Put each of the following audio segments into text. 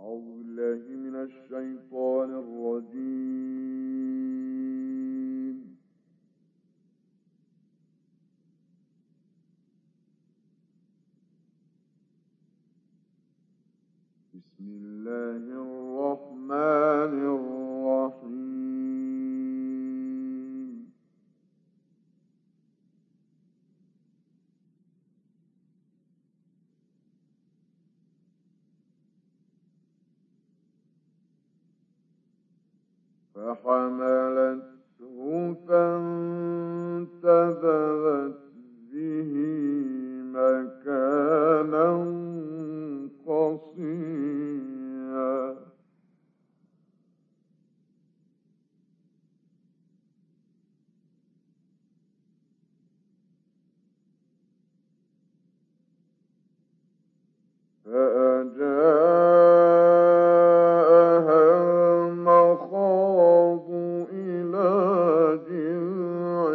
الشيطان الرجيم. بسم الله الرحمن الرحيم. فحملته فانتبذت به مكانا قصيا. فأجاءها المخاض إلى جذع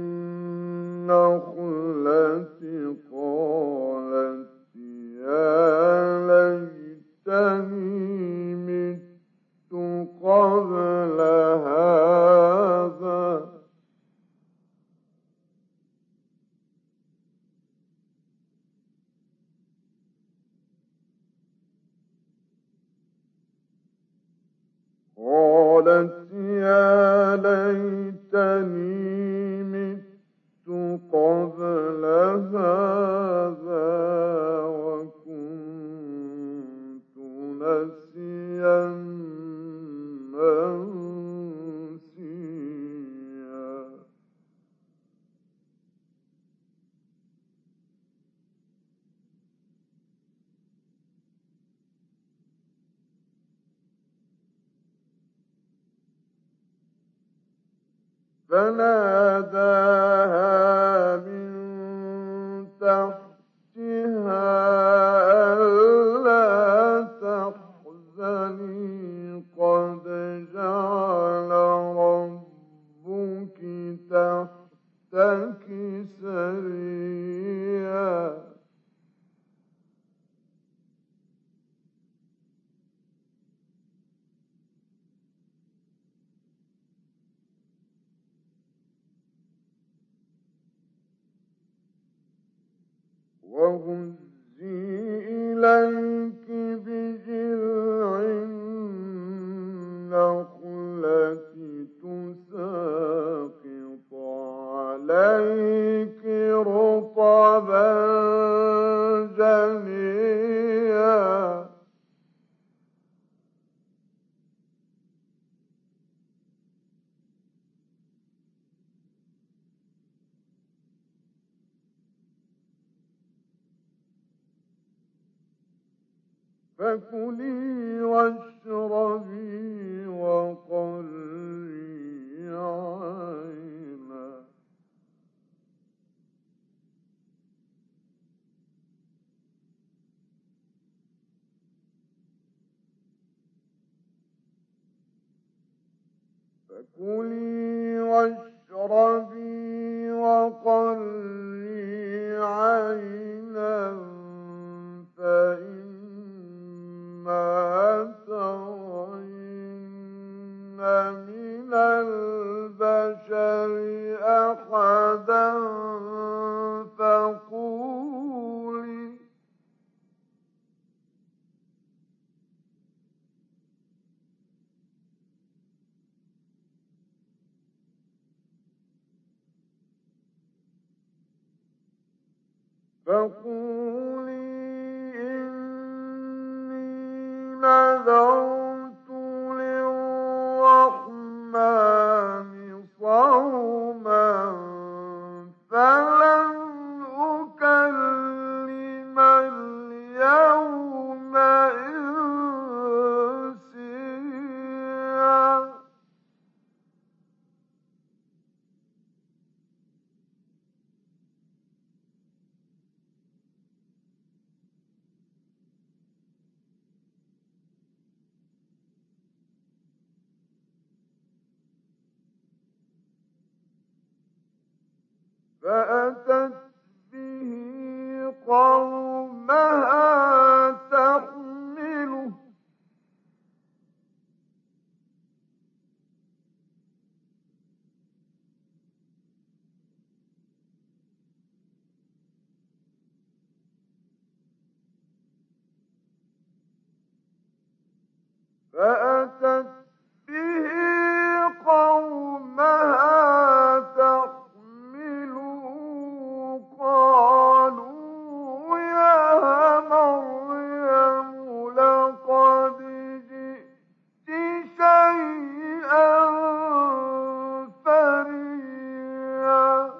النخلة قالت يا ليتني مت قبل هذا قالت يا ليتني مت قبل هذا وكنت نسيا منسيا. فناداها من تحتها ألا تحزني قد جعل ربك تحتك سريا. وهزي إليك بجذع النخلة تساقط عليك رطبا جنيا. فكلي واشربي وقري عينا. فكلي واشربي وقري عينا فإما ترين من البشر أحدا فقولي إني نذرت للرحمن صوما فلن أكلم اليوم إنسيا. فأتت به قومها تحمله فأتت به قومها تحمله قالوا يا مريم لقد جئت شيئا فريا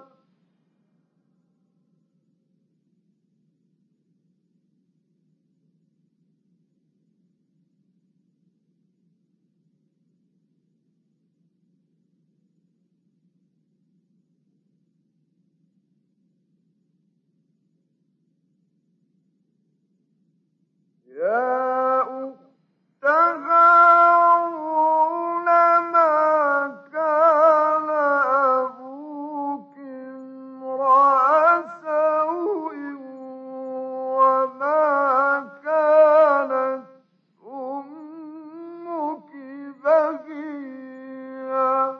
يا أخت هارون ما كان أبوك امرأ سوء وما كانت أمك بغيا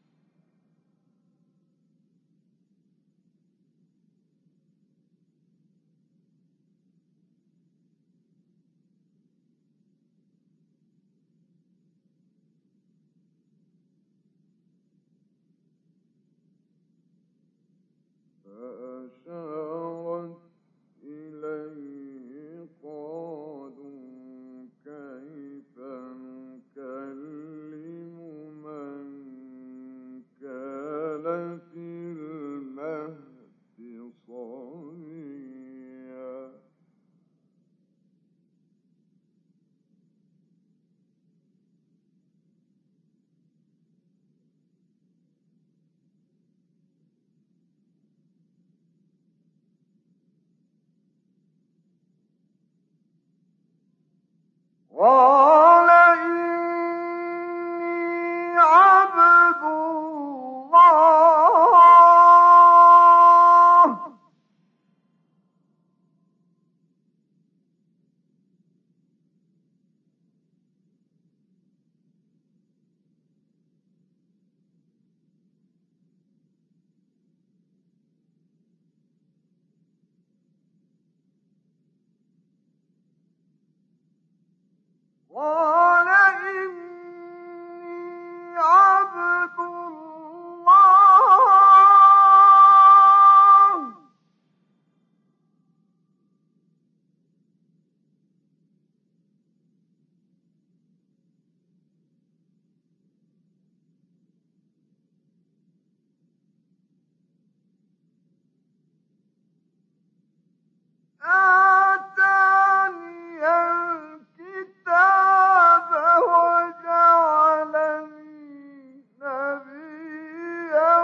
فأشارت إليه قالوا كيف نكلم من كان في المهد صبيا قال إني عبد الله قال إني عبد الله آتاني الكتاب وجعلني نبيا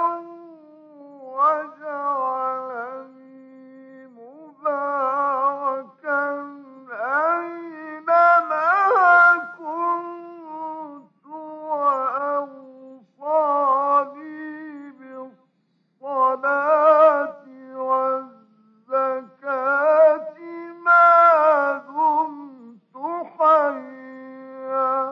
وجعلني مباركا أينما كنت وأوصاني بالصلاة والزكاة ما دمت حيا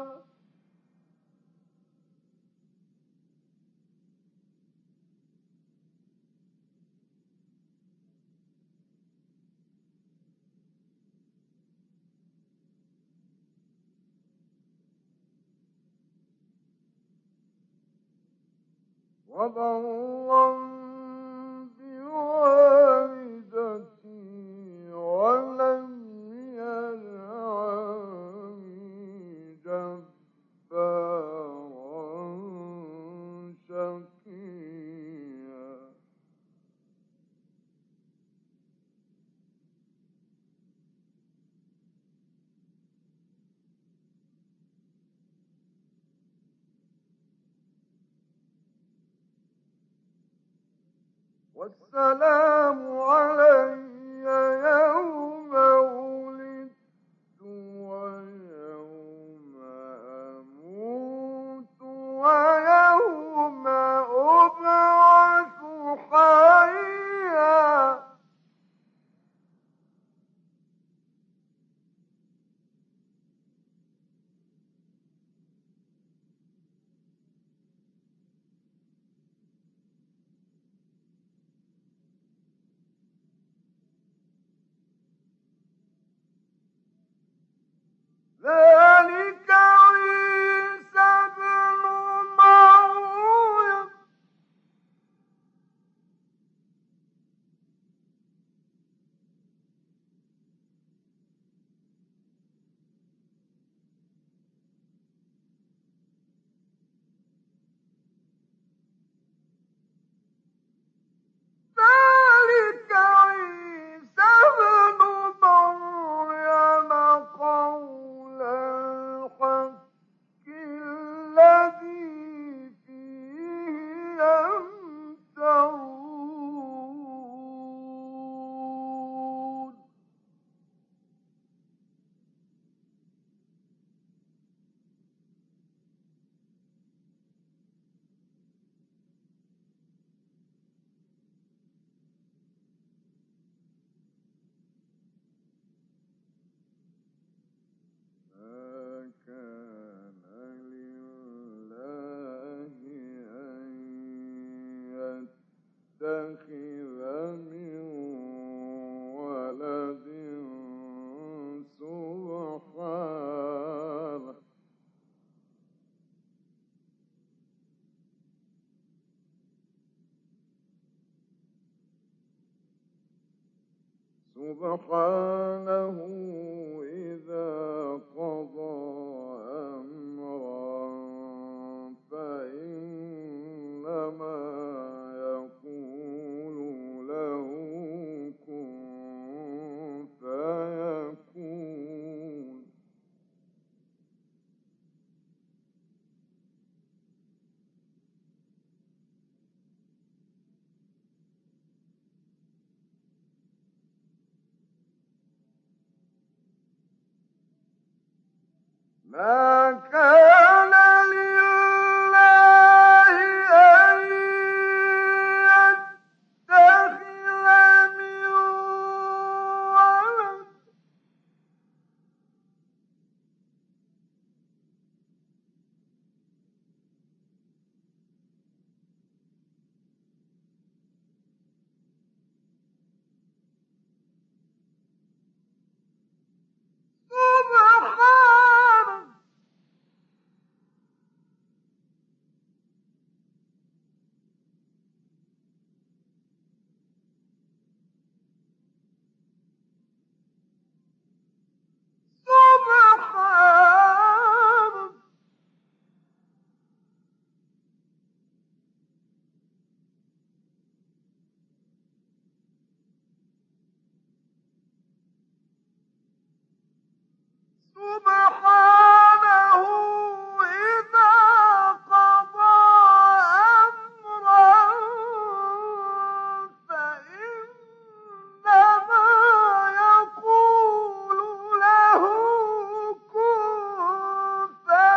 وبرا بوالدتي ولم يجعلني جبارا شقيا والسلام علي يوم ولدت ويوم أموت ويوم أبعث حيا سبحانه إذا قضى أمرا فإنما يقول له كن فيكون. ما كان لله أن يتخذ من ولد سبحانه سبحانه سبحانه إذا قضى أمرا فإنما يقول له كن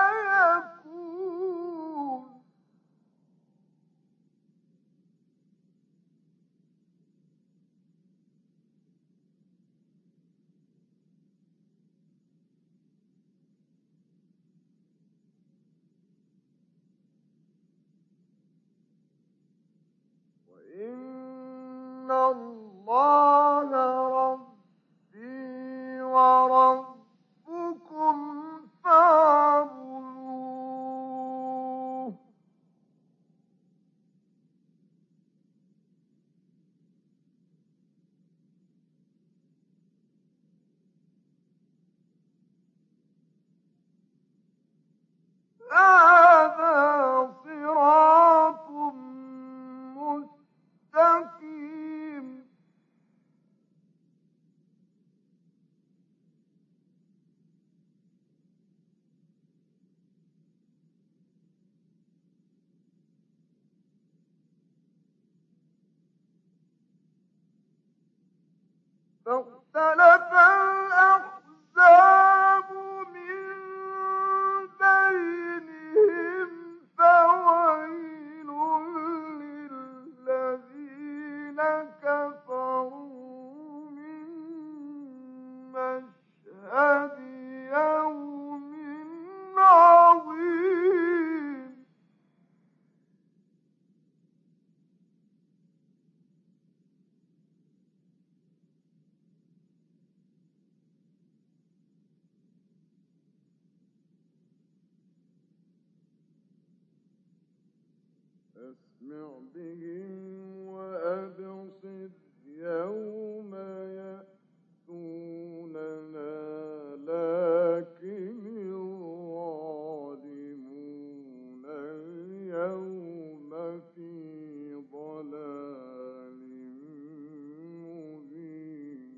فيكون. وإن الله ربي وربكم فاعبدوه. هذا صراط مستقيم. فاختلف الأحزاب من بينهم فويل للذين كفروا من مشهد يوم عظيم. أسمع بهم وأبصر يوم يأتوننا لكن الظالمون اليوم في ضلال مبين.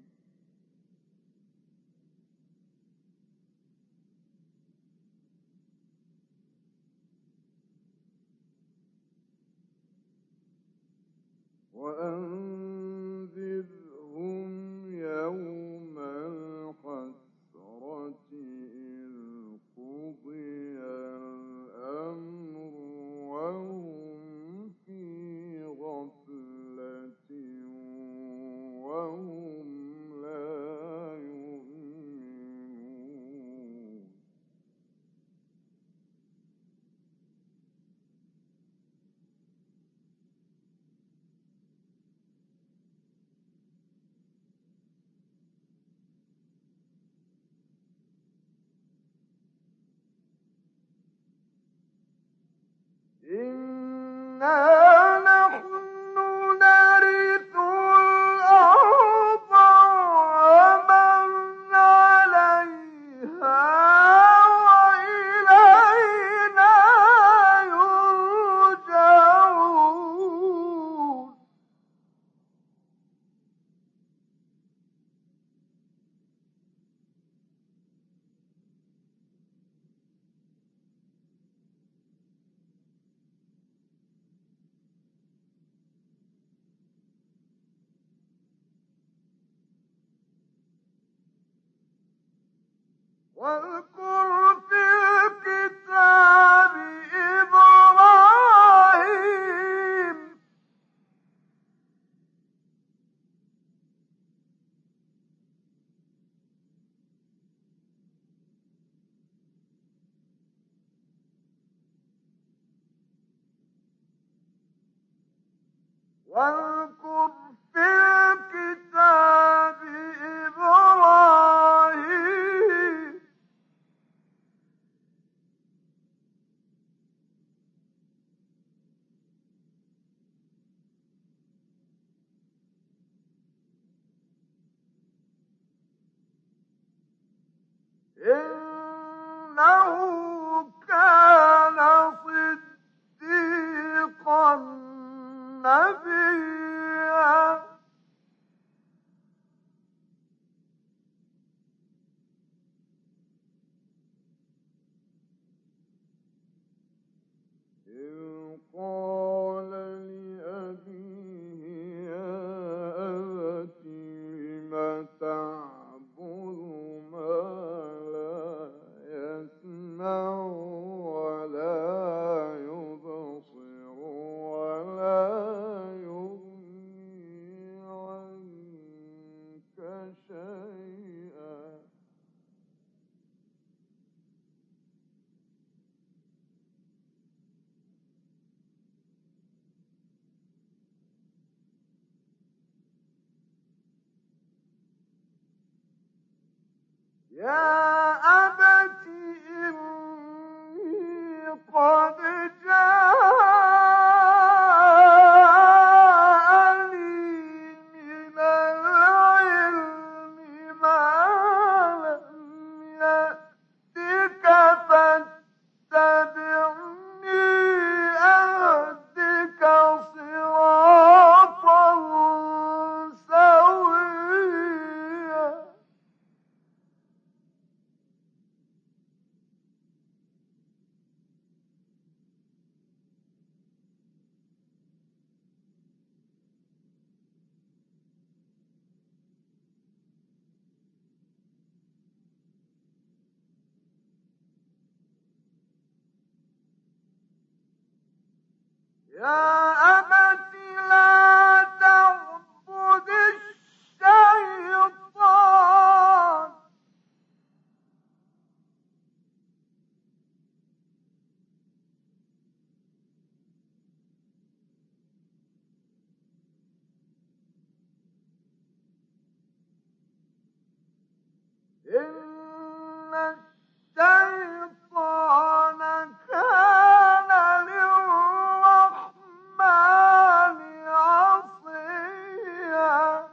واذكر في الكتاب إبراهيم واذكر في الكتاب إبراهيم إنه كان صديقا نبيا إذ قال لأبيه يا أبت لم تعبد ما لا يسمع ولا يبصر ولا يغني عنك شيئا يا أبت إني قد جاءني من العلم ما لم يأتك فاتبعني أهدك صراطا سويا يا أبت لا تعبد الشيطان إن الشيطان كان للرحمن عصيا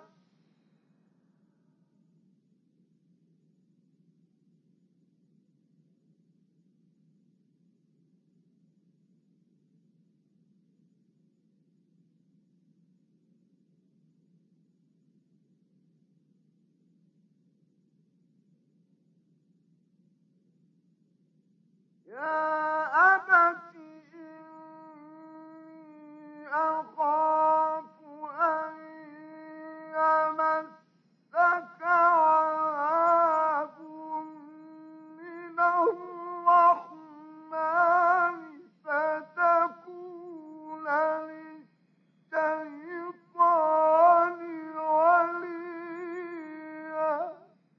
يا أبت إني أخاف أن يمسك عذاب من الرحمن فتكون للشيطان وليا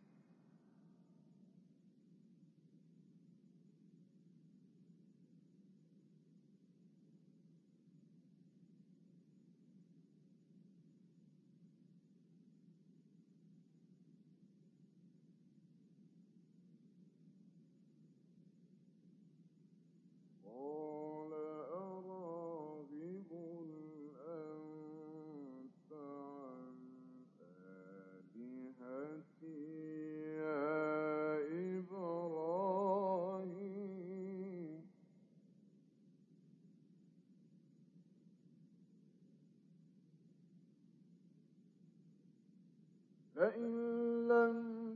قال أراغب أنت عن آلهتي يا إبراهيم لئن لم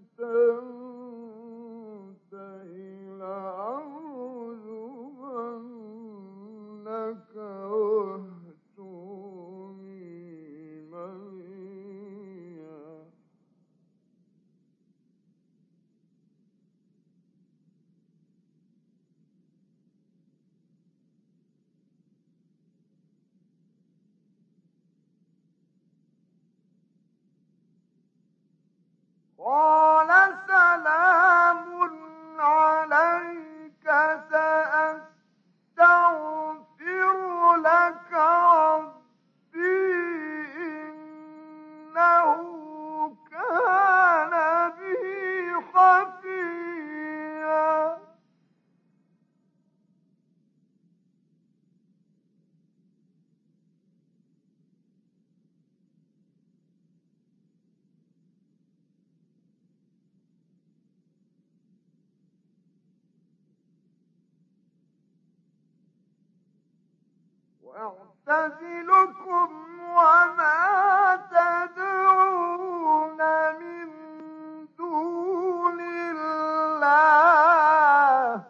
تنته لأرجمنك واهجرني مليا قال سلام عليك سأستغفر لك ربي إنه كان بي خفيا وأعتزلكم وما تدعون من دون الله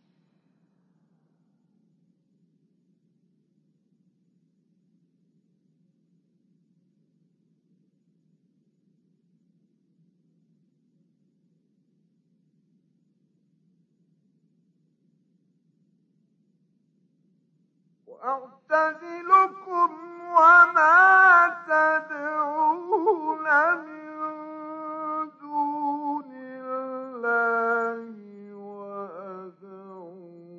وأعتزلكم وما تدعون من دون الله وأدعو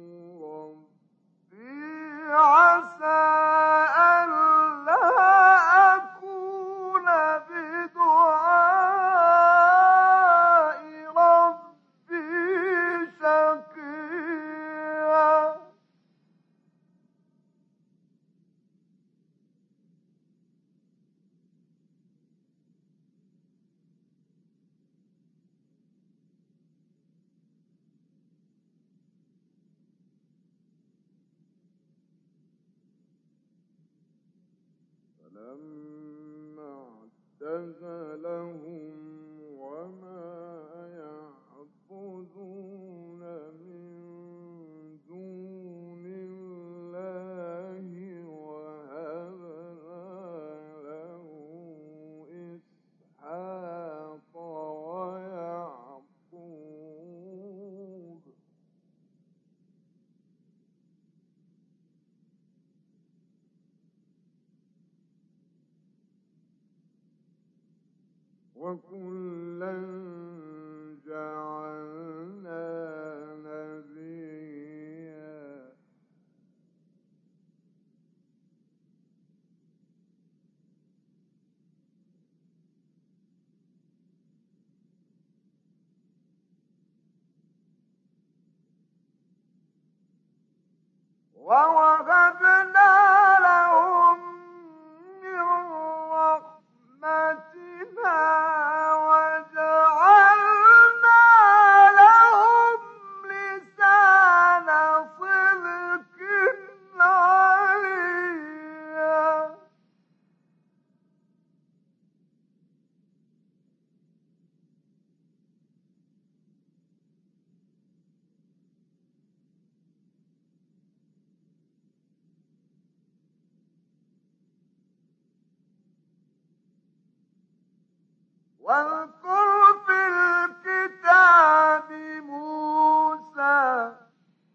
ربي عسى ألا أكون بدعاء ربي شقيا فلما اعتزلهم وما يعبدون من دون الله وهبنا له إسحاق ويعقوب وكلا جعلنا نبيا ووهبنا لهم من رحمتنا وجعلنا لهم لسان صدق عليا واذكر في الكتاب موسى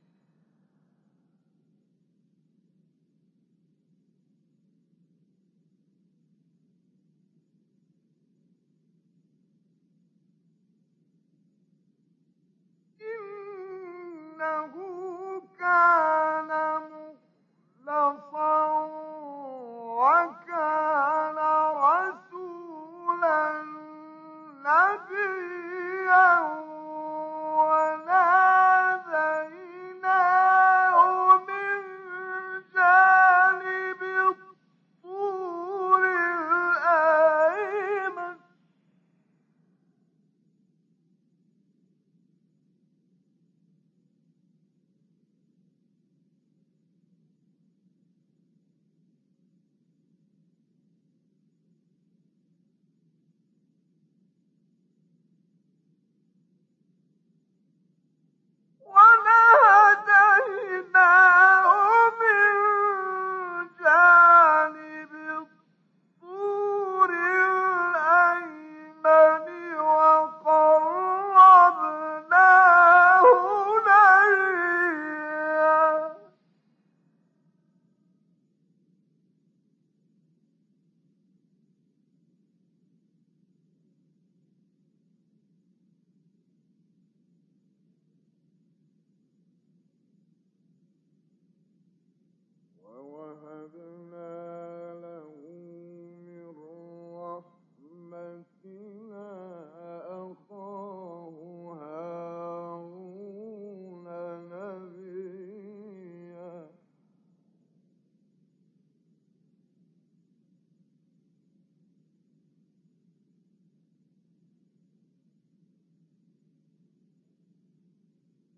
إنه كان مخلصا وكان رسولا نبيا وناديناه من جانب الطور الأيمن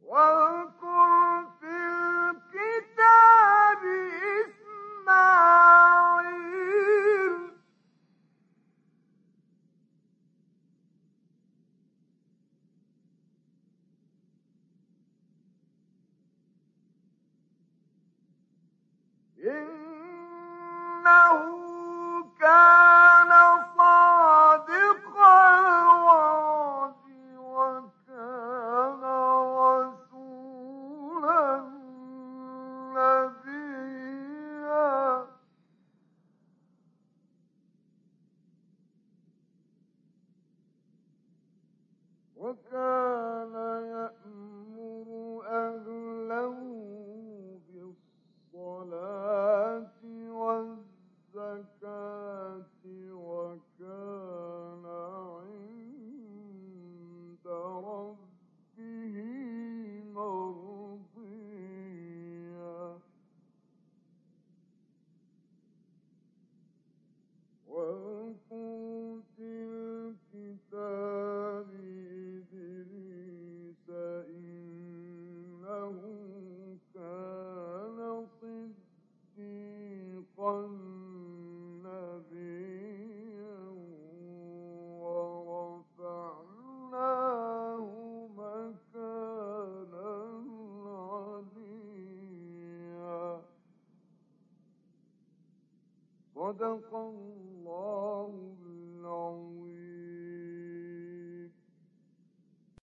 واذكر في الكتاب إسماعيل إنه كان صادق الوعد وكان رسولا نبيا وكان يأمر أهله بالصلاة والزكاة وكان عند ربه مرضيا واذكر في الكتاب إدريس إنه كان صديقا نبيا ورفعناه مكانا عليا صدق الله